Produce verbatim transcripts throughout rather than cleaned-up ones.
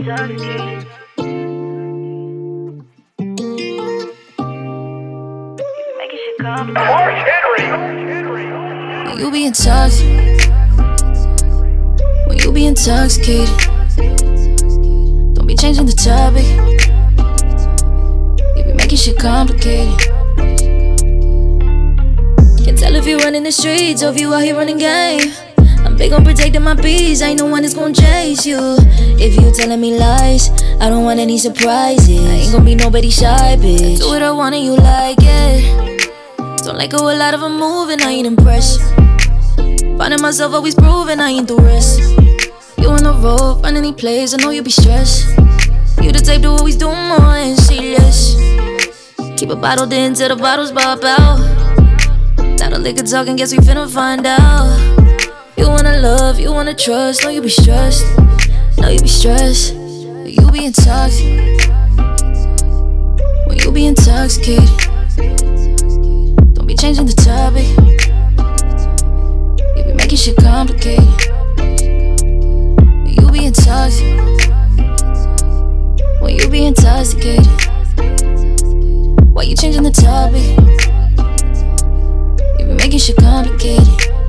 When you be intoxicated, when you be intoxicated, don't be changing the topic. You be making shit complicated. Can't tell if you running the streets or if you out here running game. I'm big on protecting my peace, I ain't no one that's gon' chase you. If you telling me lies, I don't want any surprises. I ain't gon' be nobody shy, bitch. Do what I want and you like it. Don't let go a lot of them moving, I ain't impressed. Finding myself always proving I ain't the rest. You on the road, find any place, I know you be stressed. You the type to always do more and say less. Keep it bottled in till the bottles pop out. Tired of liquor talking, guess we finna find out. You wanna love, you wanna trust, know you be stressed. Know you be stressed, but you be intoxicated. When you be intoxicated, don't be changing the topic. You be making shit complicated. When you be intoxicated, when you be intoxicated, why you changing the topic? You be making shit complicated.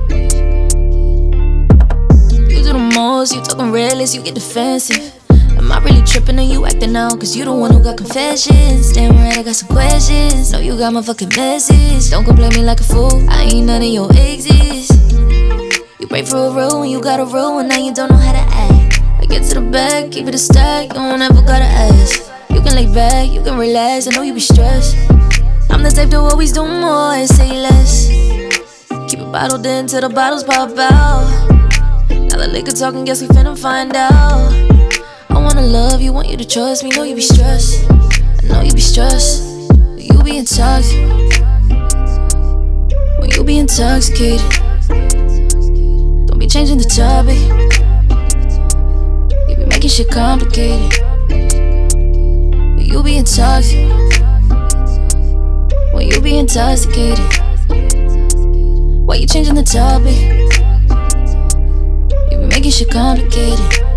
You talking reckless, you get defensive. Am I really tripping or you acting out? Cause you the one who got confessions. Damn right, I got some questions. Know you got my fucking message. Don't complain me like a fool, I ain't none of your exes. You break for a rule when you got a rule and now you don't know how to act. I get to the back, keep it a stack, you don't ever gotta ask. You can lay back, you can relax, I know you be stressed. I'm the type to always do more and say less. Keep it bottled in till the bottles pop out. Now the liquor talking, guess we finna find out. I wanna love you, want you to trust me, know you be stressed. I know you be stressed, but you be intoxicated. When you be intoxicated, don't be changing the topic. You be making shit complicated. When you be intoxicated, when you be intoxicated, why you changing the topic? Making shit complicated.